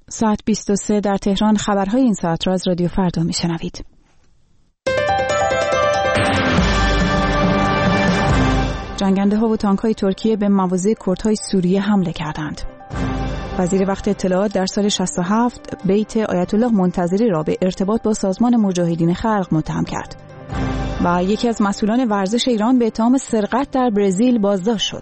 ساعت 23 در تهران. خبرهای این ساعت را از رادیو فردا میشنوید. جنگنده‌ها و تانک‌های ترکیه به مواضع کردهای سوریه حمله کردند. وزیر وقت اطلاعات در سال 67 بیت آیت الله منتظری را به ارتباط با سازمان مجاهدین خلق متهم کرد. و یکی از مسئولان ورزش ایران به اتهام سرقت در برزیل بازداشت شد.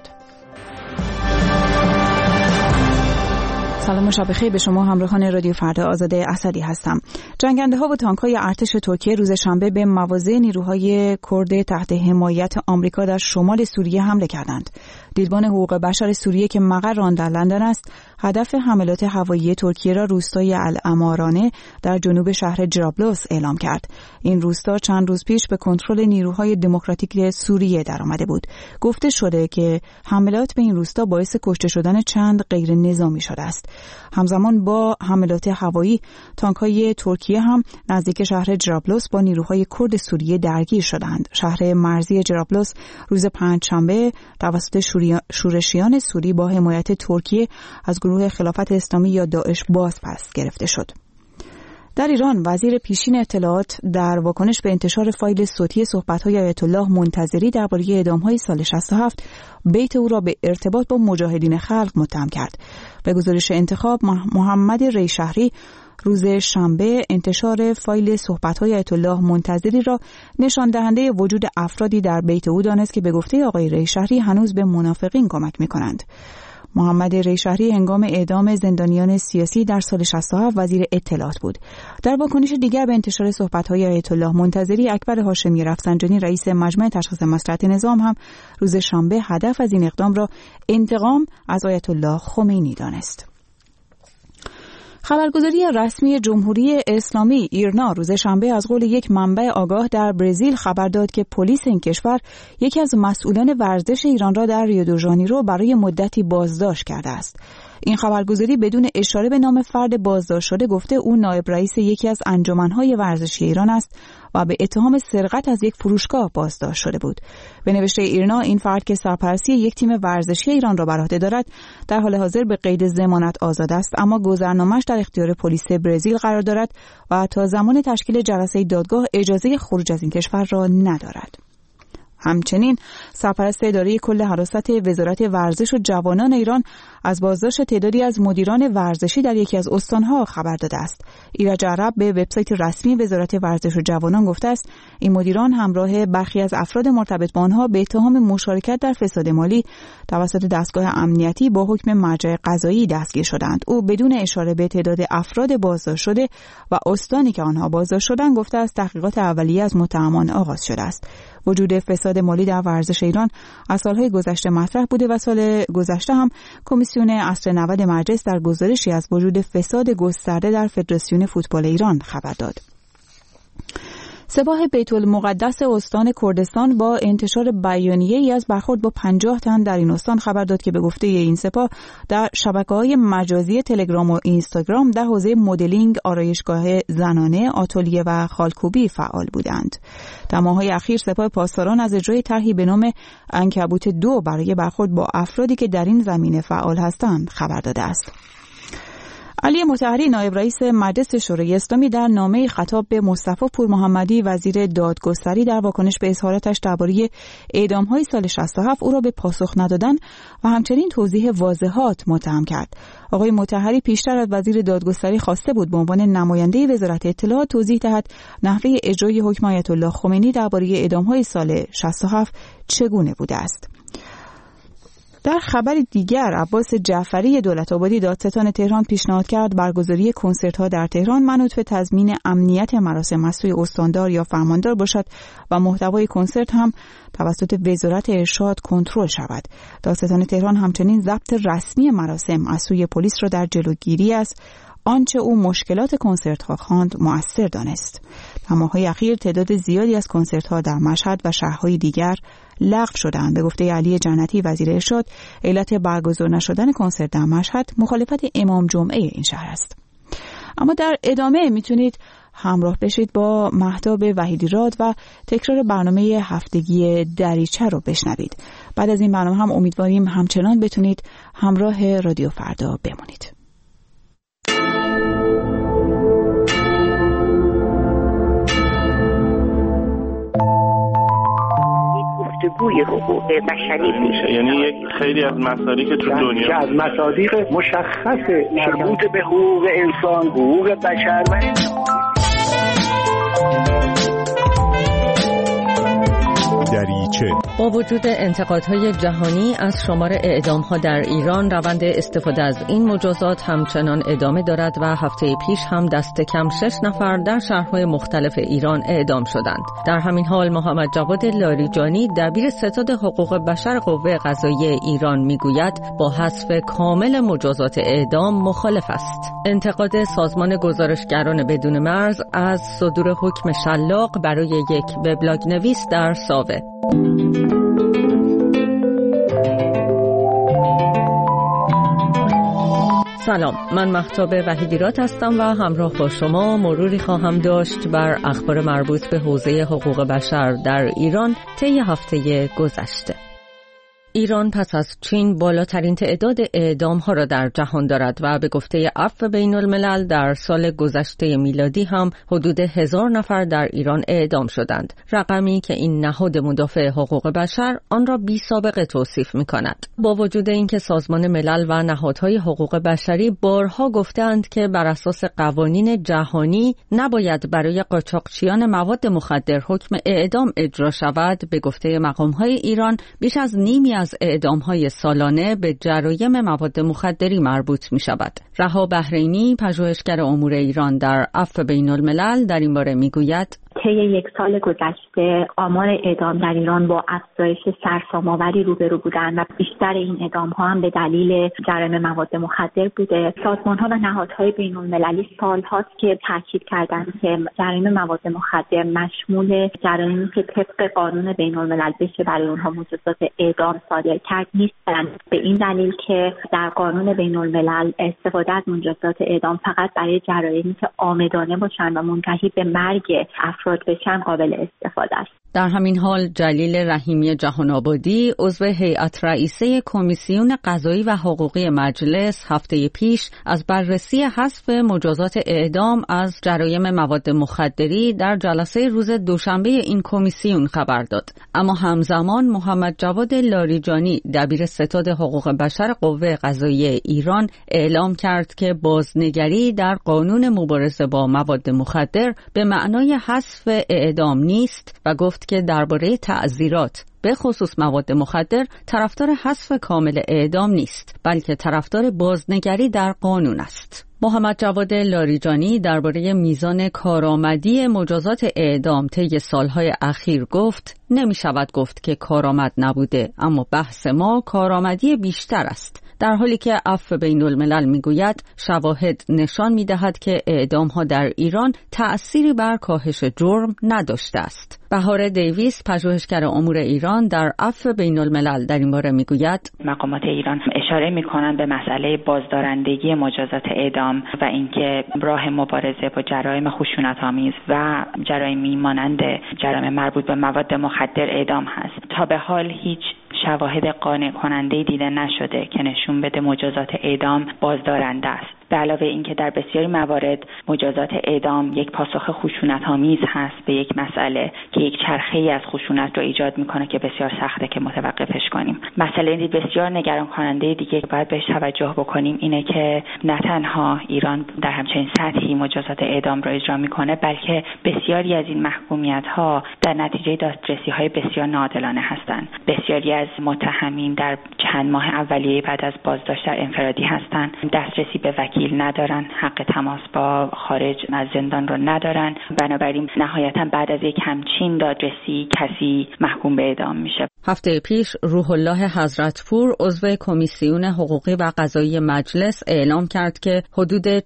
سلام و شب بخیر به شما همراهان رادیو فردا. آزاده اسدی هستم. جنگنده‌ها و تانک‌های ارتش ترکیه روز شنبه به مواضع نیروهای کرد تحت حمایت آمریکا در شمال سوریه حمله کردند. دیدبان حقوق بشر سوریه که مقر آن در لندن است، هدف حملات هوایی ترکیه را روستای الامارانه در جنوب شهر جرابلس اعلام کرد. این روستا چند روز پیش به کنترل نیروهای دموکراتیک سوریه درآمده بود. گفته شده که حملات به این روستا باعث کشته شدن چند غیر نظامی شده است. همزمان با حملات هوایی، تانک‌های ترکیه هم نزدیک شهر جرابلس با نیروهای کرد سوریه درگیر شدند. شهر مرزی جرابلس روز پنجشنبه توسط شورشیان سوری با حمایت ترکیه از گروه خلافت اسلامی یا داعش بازپس گرفته شد. در ایران وزیر پیشین اطلاعات در واکنش به انتشار فایل صوتی صحبت‌های آیت الله منتظری درباره اعدام‌های سال 67 بیت او را به ارتباط با مجاهدین خلق متهم کرد. به گزارش انتخاب، محمد ریشهری روز شنبه انتشار فایل صحبت‌های آیت الله منتظری را نشان دهنده وجود افرادی در بیت او دانست که به گفته آقای ریشهری هنوز به منافقین کمک می‌کنند. محمد ریشهری هنگام اعدام زندانیان سیاسی در سال 67 وزیر اطلاعات بود. در واکنش دیگر به انتشار صحبت‌های آیت الله منتظری، اکبر هاشمی رفسنجانی رئیس مجمع تشخیص مصلحت نظام هم روز شنبه هدف از این اقدام را انتقام از آیت الله خمینی دانست. خبرگزاری رسمی جمهوری اسلامی ایرنا روز شنبه از قول یک منبع آگاه در برزیل خبر داد که پلیس این کشور یکی از مسئولان ورزش ایران را در ریو دو ژانیرو برای مدتی بازداشت کرده است. این خبرگزاری بدون اشاره به نام فرد بازداشت شده گفته او نایب رئیس یکی از انجمن‌های ورزشی ایران است و به اتهام سرقت از یک فروشگاه بازداشت شده بود. به نوشته ایرنا، این فرد که سرپرستی یک تیم ورزشی ایران را بر عهده دارد در حال حاضر به قید ضمانت آزاد است، اما گذرنامه‌اش در اختیار پلیس برزیل قرار دارد و تا زمان تشکیل جلسه دادگاه اجازه خروج از این کشور را ندارد. همچنین سرپرست اداره کل حراست وزارت ورزش و جوانان ایران از بازداشت تعدادی از مدیران ورزشی در یکی از استانها خبر داده است. ایرج عرب به وبسایت رسمی وزارت ورزش و جوانان گفته است این مدیران همراه برخی از افراد مرتبط با آنها به اتهام مشارکت در فساد مالی توسط دستگاه امنیتی با حکم مرجع قضایی دستگیر شدند. او بدون اشاره به تعداد افراد بازداشت شده و استانی که آنها بازداشت شدند گفته است تحقیقات اولیه از متهمان آغاز شده است. وجود فساد مالی در ورزش ایران از سالهای گذشته مطرح بوده و سال گذشته هم کمیسیون اصل 90 مجلس در گزارشی از وجود فساد گسترده در فدراسیون فوتبال ایران خبر داد. سپاه بیت المقدس استان کردستان با انتشار بیانیه‌ای از برخورد با 50 تن در این استان خبر داد که به گفته این سپاه در شبکه‌های مجازی تلگرام و اینستاگرام در حوزه مدلینگ، آرایشگاه زنانه، آتلیه و خالکوبی فعال بودند. در ماه‌های اخیر سپاه پاسداران از اجرای طرحی به نام عنکبوت 2 برای برخورد با افرادی که در این زمینه فعال هستند خبر داده است. علی مطهری نایب رئیس مجلس شورای اسلامی در نامه خطاب به مصطفی پور محمدی وزیر دادگستری در واکنش به اظهاراتش درباره اعدام‌های سال 67 او را به پاسخ ندادن و همچنین توضیح واضحات متهم کرد. آقای مطهری پیشتر از وزیر دادگستری خواسته بود به عنوان نماینده وزارت اطلاعات توضیح دهد نحوه اجرای حکم آیت الله خمینی درباره اعدام‌های سال 67 چگونه بوده است. در خبر دیگر، عباس جعفری دولت‌آبادی دادستان تهران پیشنهاد کرد برگزاری کنسرت‌ها در تهران منوط به تضمین امنیت مراسم از سوی استاندار یا فرماندار باشد و محتوای کنسرت هم توسط وزارت ارشاد کنترل شود. دادستان تهران همچنین ضبط رسمی مراسم از سوی پلیس را در جلوگیری از آنچه او مشکلات کنسرت‌ها خواند مؤثر دانست. در ماه‌های اخیر تعداد زیادی از کنسرت‌ها در مشهد و شهرهای دیگر لغو شدند. به گفته علی جنتی وزیر ارشاد، علت برگزار نشدن کنسرت در مشهد مخالفت امام جمعه این شهر است. اما در ادامه میتونید همراه بشید با مهتاب وحیدی‌راد و تکرار برنامه هفتگی دریچه رو بشنوید. بعد از این برنامه هم امیدواریم همچنان بتونید همراه رادیو فردا بمونید. جنبه حقوق بشری میشه. یعنی یک خیلی از مصادیق که تو دنیا از مصادیق مشخص مربوط به حقوق انسان، حقوق بشر و دریچه. با وجود انتقادهای جهانی از شمار اعدام‌ها در ایران، روند استفاده از این مجازات همچنان ادامه دارد و هفته پیش هم دست کم 6 نفر در شهرهای مختلف ایران اعدام شدند. در همین حال محمد جواد لاریجانی، دبیر ستاد حقوق بشر قوه قضاییه ایران، میگوید با حذف کامل مجازات اعدام مخالف است. انتقاد سازمان گزارشگران بدون مرز از صدور حکم شلاق برای یک وبلاگ نویس در ساوه. سلام، من مهتاب وحیدیرات هستم و همراه با شما مروری خواهم داشت بر اخبار مربوط به حوزه حقوق بشر در ایران طی هفته گذشته. ایران پس از چین بالاترین تعداد اعدام‌ها را در جهان دارد و به گفته عفو بین‌الملل در سال گذشته میلادی هم حدود 1000 نفر در ایران اعدام شدند، رقمی که این نهاد مدافع حقوق بشر آن را بی‌سابقه توصیف می‌کند. با وجود اینکه سازمان ملل و نهادهای حقوق بشری بارها گفتند که بر اساس قوانین جهانی نباید برای قاچاقچیان مواد مخدر حکم اعدام اجرا شود، به گفته مقام‌های ایران بیش از نیمی از اعدام‌های سالانه به جرایم مواد مخدری مربوط می‌شود. رها بحرینی، پژوهشگر امور ایران در عفو بین‌الملل، در این باره می‌گوید طی یک سال گذشته آمار اعدام در ایران با افزایش سرسام‌آوری روبرو بودند و بیشتر این اعدام‌ها هم به دلیل جرایم مواد مخدر بوده. سازمان‌ها و نهادهای بین‌المللی سال‌هاست که تاکید کردند که جرایم مواد مخدر مشمول جرایمی که طبق قانون بین‌الملل بشه برای اونها مجازات اعدام صادر کرد نیستند، به این دلیل که در قانون بین‌الملل استفاده از مجازات اعدام فقط برای جرایمی که عامدانه باشند و منتهی به مرگ افراد بشن قابل استفاده است. در همین حال جلیل رحیمی جهان آبادی، عضو هیئت رئیسه کمیسیون قضایی و حقوقی مجلس، هفته پیش از بررسی حذف مجازات اعدام از جرایم مواد مخدری در جلسه روز دوشنبه این کمیسیون خبر داد. اما همزمان محمد جواد لاریجانی، دبیر ستاد حقوق بشر قوه قضاییه ایران، اعلام کرد که بازنگری در قانون مبارزه با مواد مخدر به معنای حذف اعدام نیست و گفت که درباره تعزیرات به خصوص مواد مخدر طرفدار حذف کامل اعدام نیست، بلکه طرفدار بازنگری در قانون است. محمد جواد لاریجانی درباره میزان کارآمدی مجازات اعدام طی سالهای اخیر گفت نمی شود گفت که کارآمد نبوده، اما بحث ما کارآمدی بیشتر است. در حالی که عفو بین‌الملل میگوید شواهد نشان میدهد که اعدام‌ها در ایران تأثیری بر کاهش جرم نداشته است. بهار دیویس، پژوهشگر امور ایران در عفو بین‌الملل، در این باره میگوید مقامات ایران اشاره میکنند به مسئله بازدارندگی مجازات اعدام و اینکه راه مبارزه با جرایم خشونت‌آمیز و جرایمی مانند جرایم مربوط به مواد مخدر اعدام هست. تا به حال هیچ شواهد قانع کننده دیده نشده که نشون بده مجازات اعدام بازدارنده است. به علاوه اینکه در بسیاری موارد مجازات اعدام یک پاسخ خشونت‌آمیز هست به یک مسئله که یک چرخه‌ای از خشونت رو ایجاد میکنه که بسیار سخته که متوقفش کنیم. مسئله بسیار نگران کننده دیگه که باید بهش توجه بکنیم اینه که نه تنها ایران در همچین سطحی مجازات اعدام رو اجرا میکنه، بلکه بسیاری از این محکومیت‌ها در نتیجه دادرسی‌های بسیار ناعادلانه هستند. بسیاری از متهمین در چند ماه اولیه بعد از بازداشت در انفرادی هستند، دسترسی به وکیل ندارن، حق تماس با خارج از زندان رو ندارن، بنابراین نهایتا بعد از یک همچین دادرسی کسی محکوم به اعدام میشه. هفته پیش روح الله حضرتپور، عضو کمیسیون حقوقی و قضایی مجلس، اعلام کرد که حدود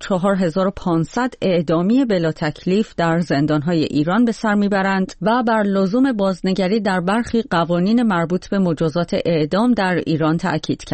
4500 اعدامی بلا تکلیف در زندانهای ایران به سر میبرند و بر لزوم بازنگری در برخی قوانین مربوط به مجازات اعدام در ایران تأکید کرد.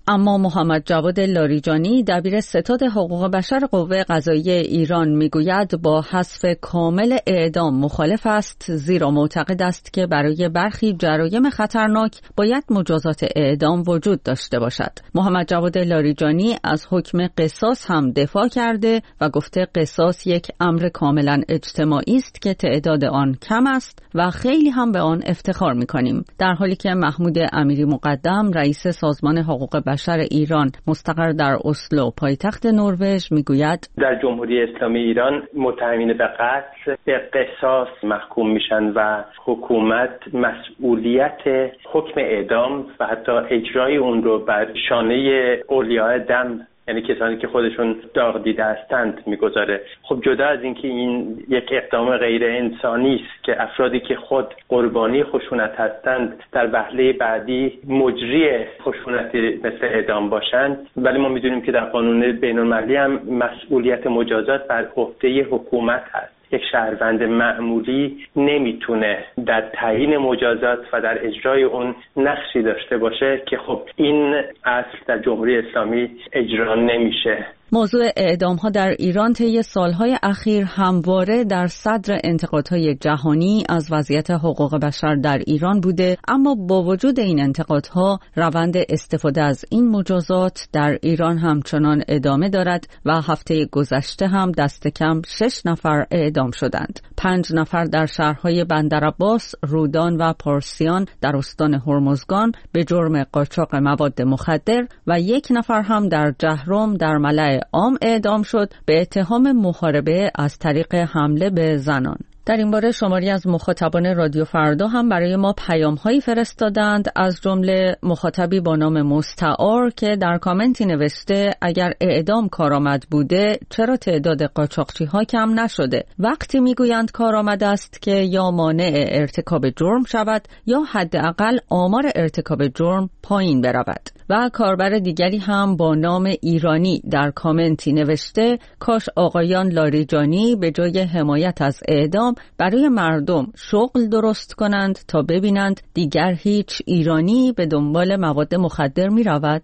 اما محمد جواد لاریجانی دبیر ستاد حقوق بشر قوه قضاییه ایران میگوید با حذف کامل اعدام مخالف است، زیرا معتقد است که برای برخی جرایم خطرناک باید مجازات اعدام وجود داشته باشد. محمد جواد لاریجانی از حکم قصاص هم دفاع کرده و گفته قصاص یک امر کاملا اجتماعی است که تعداد آن کم است و خیلی هم به آن افتخار می‌کنیم، در حالی که محمود امیری مقدم رئیس سازمان حقوق بشر ایران مستقر در اسلو پایتخت نروژ میگوید در جمهوری اسلامی ایران متهمین به قتل به قصاص محکوم میشن و حکومت مسئولیت حکم اعدام و حتی اجرای اون رو بر شانه اولیاء دم، یعنی کسانی که خودشون داغ دیده هستند، میگذاره. خب جدا از اینکه این یک اقدام غیر انسانی است که افرادی که خود قربانی خشونت هستند در وهله بعدی مجری خشونت مثل اعدام باشند، ولی ما میدونیم که در قانون بین‌المللی هم مسئولیت مجازات بر عهده حکومت هست. یک شهروند معمولی نمیتونه در تعیین مجازات و در اجرای اون نقشی داشته باشه که خب این اصل در جمهوری اسلامی اجرا نمیشه. موضوع اعدام‌ها در ایران طی سالهای اخیر همواره در صدر انتقادهای جهانی از وضعیت حقوق بشر در ایران بوده، اما با وجود این انتقادها روند استفاده از این مجازات در ایران همچنان ادامه دارد و هفته گذشته هم دست کم 6 نفر اعدام شدند. 5 نفر در شهرهای بندرعباس، رودان و پارسیان در استان هرمزگان به جرم قاچاق مواد مخدر و 1 نفر هم در جهرم در ملأ عام اعدام شد به اتهام محاربه از طریق حمله به زنان. در این باره شماری از مخاطبان رادیو فردا هم برای ما پیام‌هایی فرستادند، از جمله مخاطبی با نام مستعار که در کامنتی نوشته اگر اعدام کارآمد بوده چرا تعداد قاچاقچی‌ها کم نشده؟ وقتی میگویند کارآمد است که یا مانع ارتکاب جرم شود یا حداقل آمار ارتکاب جرم پایین برود. و کاربر دیگری هم با نام ایرانی در کامنتی نوشته کاش آقایان لاریجانی به جای حمایت از اعدام برای مردم شغل درست کنند تا ببینند دیگر هیچ ایرانی به دنبال مواد مخدر می رود.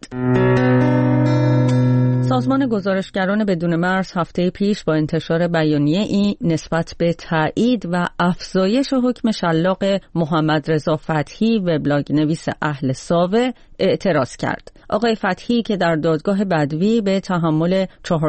سازمان گزارشگران بدون مرز هفته پیش با انتشار بیانیه‌ای نسبت به تایید و افزایش حکم شلاق محمد رضا فتحی وبلاگ نویس اهل ساوه اعتراض کرد. آقای فتحی که در دادگاه بدوی به تحمل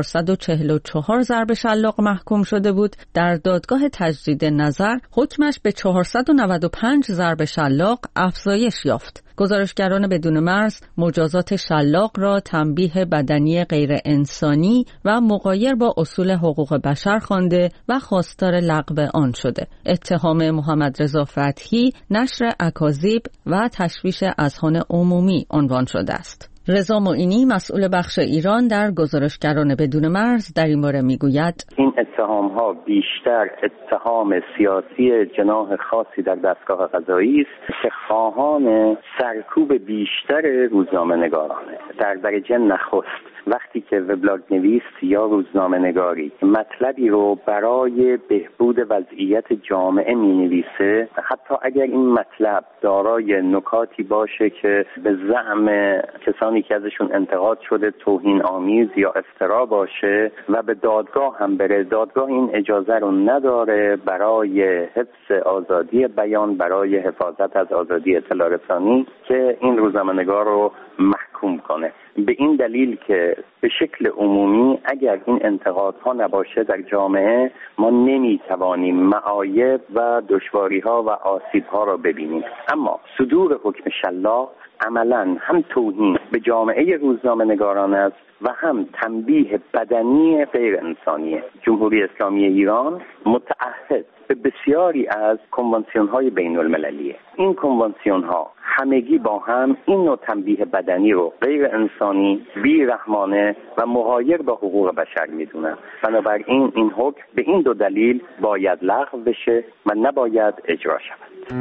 444 ضرب شلاق محکوم شده بود، در دادگاه تجدید نظر حکمش به 495 ضرب شلاق افزایش یافت. گزارشگران بدون مرز مجازات شلاق را تنبیه بدنی غیر انسانی و مغایر با اصول حقوق بشر خوانده و خواستار لغو آن شده. اتهام محمد رضا فتحی نشر اکاذیب و تشویش اذهان عمومی عنوان شده است. رضا معینی مسئول بخش ایران در گزارشگران بدون مرز در این باره میگوید این اتهام‌ها بیشتر اتهام سیاسی جناح خاصی در دستگاه قضایی است که خواهان سرکوب بیشتر روزنامه‌نگارانه. در درجه نخست وقتی که وبلاگ نویس یا روزنامه نگاری مطلبی رو برای بهبود وضعیت جامعه می نویسه، حتی اگر این مطلب دارای نکاتی باشه که به زعم کسانی که ازشون انتقاد شده توهین آمیز یا افترا باشه و به دادگاه هم بره، دادگاه این اجازه رو نداره برای حفظ آزادی بیان، برای حفاظت از آزادی اطلاع رسانی که این روزنامه نگار رو محکوم کنه. به این دلیل که به شکل عمومی اگر این انتقادها نباشه در جامعه ما نمیتوانیم معایب و دشواری‌ها و آسیب‌ها را ببینیم. اما صدور حکم شلاق عملاً هم توهین به جامعه روزنامه‌نگاران است و هم تنبیه بدنی غیر انسانیه. جمهوری اسلامی ایران متعهد به بسیاری از کنوانسیون‌های بین‌المللیه. این کنوانسیون‌ها همگی با هم این نوع تنبیه بدنی رو غیر انسانی، بی‌رحمانه و مغایر با حقوق بشر میدونن. بنابراین این حکم به این دو دلیل باید لغو بشه و نباید اجرا شود.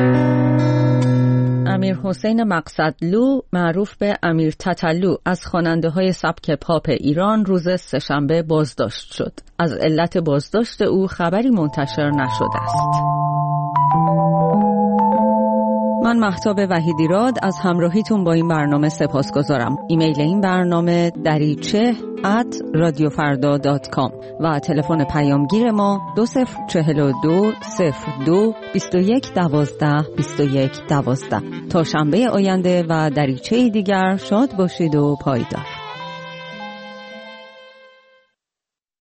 امیر حسین مقصدلو معروف به امیر تتلو از خواننده‌های سبک پاپ ایران روز سه‌شنبه بازداشت شد. از علت بازداشت او خبری منتشر نشده است. من مهتاب وحیدیراد از همراهیتون با این برنامه سپاسگزارم. ایمیل این برنامه dariche@radiofarda.com و تلفن پیامگیر ما 2042 02 21 12 21 12. تا شنبه آینده و دریچه دیگر شاد باشید و پایدار.